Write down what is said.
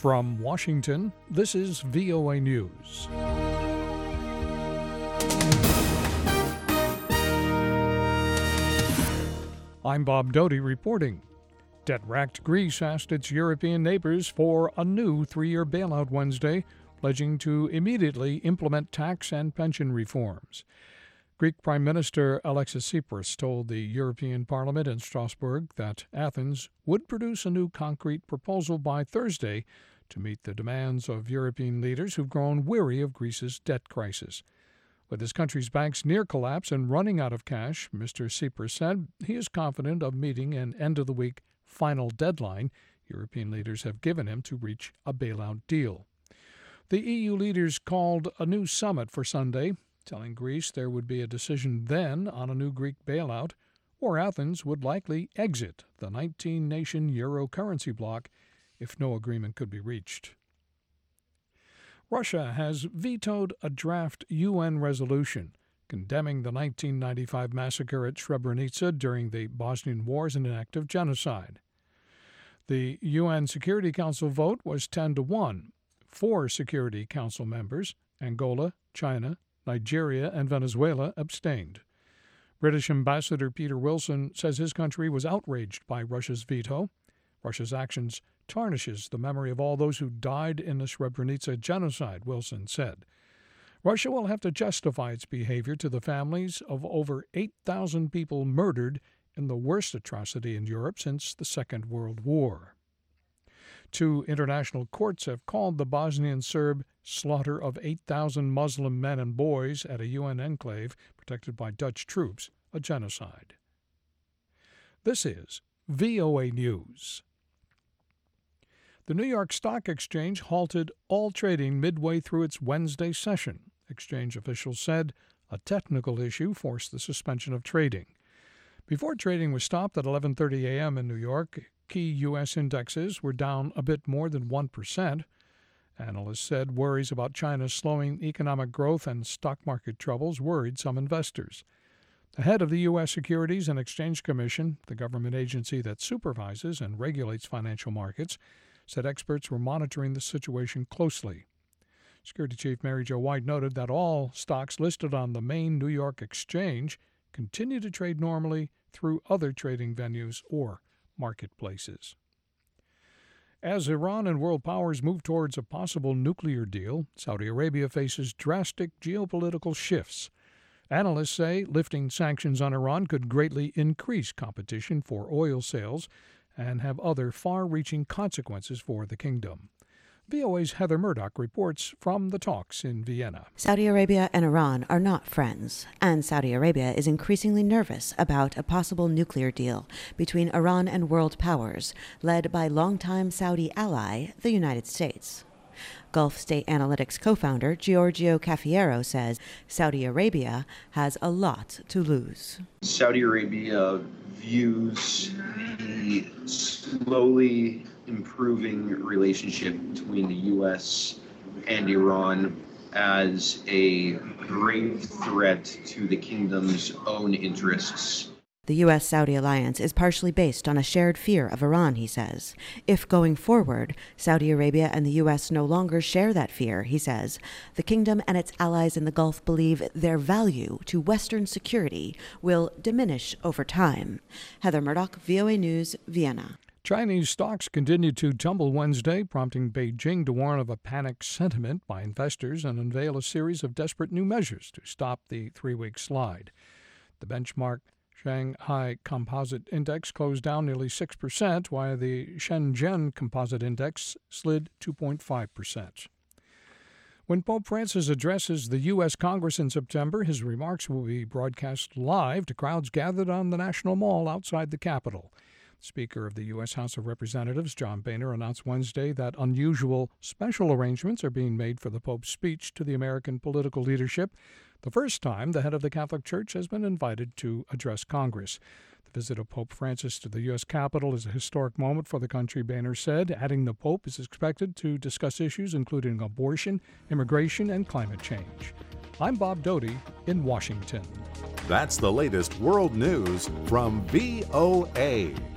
From Washington, this is VOA News. I'm Bob Doty reporting. Debt-racked Greece asked its European neighbors for a new 3-year bailout Wednesday, pledging to immediately implement tax and pension reforms. Greek Prime Minister Alexis Tsipras told the European Parliament in Strasbourg that Athens would produce a new concrete proposal by Thursday to meet the demands of European leaders who've grown weary of Greece's debt crisis. With his country's banks near collapse and running out of cash, Mr. Tsipras said he is confident of meeting an end-of-the-week final deadline European leaders have given him to reach a bailout deal. The EU leaders called a new summit for Sunday, telling Greece there would be a decision then on a new Greek bailout, or Athens would likely exit the 19-nation euro currency bloc if no agreement could be reached. Russia has vetoed a draft UN resolution condemning the 1995 massacre at Srebrenica during the Bosnian Wars and an act of genocide. The UN Security Council vote was 10-1. 4 Security Council members, Angola, China, Nigeria, and Venezuela, abstained. British Ambassador Peter Wilson says his country was outraged by Russia's veto. Russia's actions tarnishes the memory of all those who died in the Srebrenica genocide, Wilson said. Russia will have to justify its behavior to the families of over 8,000 people murdered in the worst atrocity in Europe since the Second World War. 2 international courts have called the Bosnian Serb slaughter of 8,000 Muslim men and boys at a UN enclave protected by Dutch troops a genocide. This is VOA News. The New York Stock Exchange halted all trading midway through its Wednesday session. Exchange officials said a technical issue forced the suspension of trading. Before trading was stopped at 11:30 a.m. in New York, key U.S. indexes were down a bit more than 1%. Analysts said worries about China's slowing economic growth and stock market troubles worried some investors. The head of the U.S. Securities and Exchange Commission, the government agency that supervises and regulates financial markets, said experts were monitoring the situation closely. Security Chief Mary Jo White noted that all stocks listed on the main New York exchange continue to trade normally through other trading venues or marketplaces. As Iran and world powers move towards a possible nuclear deal, Saudi Arabia faces drastic geopolitical shifts. Analysts say lifting sanctions on Iran could greatly increase competition for oil sales and have other far-reaching consequences for the kingdom. VOA's Heather Murdoch reports from the talks in Vienna. Saudi Arabia and Iran are not friends, and Saudi Arabia is increasingly nervous about a possible nuclear deal between Iran and world powers, led by longtime Saudi ally, the United States. Gulf State Analytics co-founder Giorgio Cafiero says Saudi Arabia has a lot to lose. Saudi Arabia views the slowly improving relationship between the U.S. and Iran as a grave threat to the kingdom's own interests. The U.S.-Saudi alliance is partially based on a shared fear of Iran, he says. If going forward, Saudi Arabia and the U.S. no longer share that fear, he says, the kingdom and its allies in the Gulf believe their value to Western security will diminish over time. Heather Murdoch, VOA News, Vienna. Chinese stocks continued to tumble Wednesday, prompting Beijing to warn of a panic sentiment by investors and unveil a series of desperate new measures to stop the 3-week slide. The benchmark Shanghai Composite Index closed down nearly 6%, while the Shenzhen Composite Index slid 2.5%. When Pope Francis addresses the U.S. Congress in September, his remarks will be broadcast live to crowds gathered on the National Mall outside the Capitol. Speaker of the U.S. House of Representatives, John Boehner, announced Wednesday that unusual special arrangements are being made for the Pope's speech to the American political leadership, the first time the head of the Catholic Church has been invited to address Congress. The visit of Pope Francis to the U.S. Capitol is a historic moment for the country, Boehner said, adding the Pope is expected to discuss issues including abortion, immigration, and climate change. I'm Bob Doty in Washington. That's the latest world news from VOA.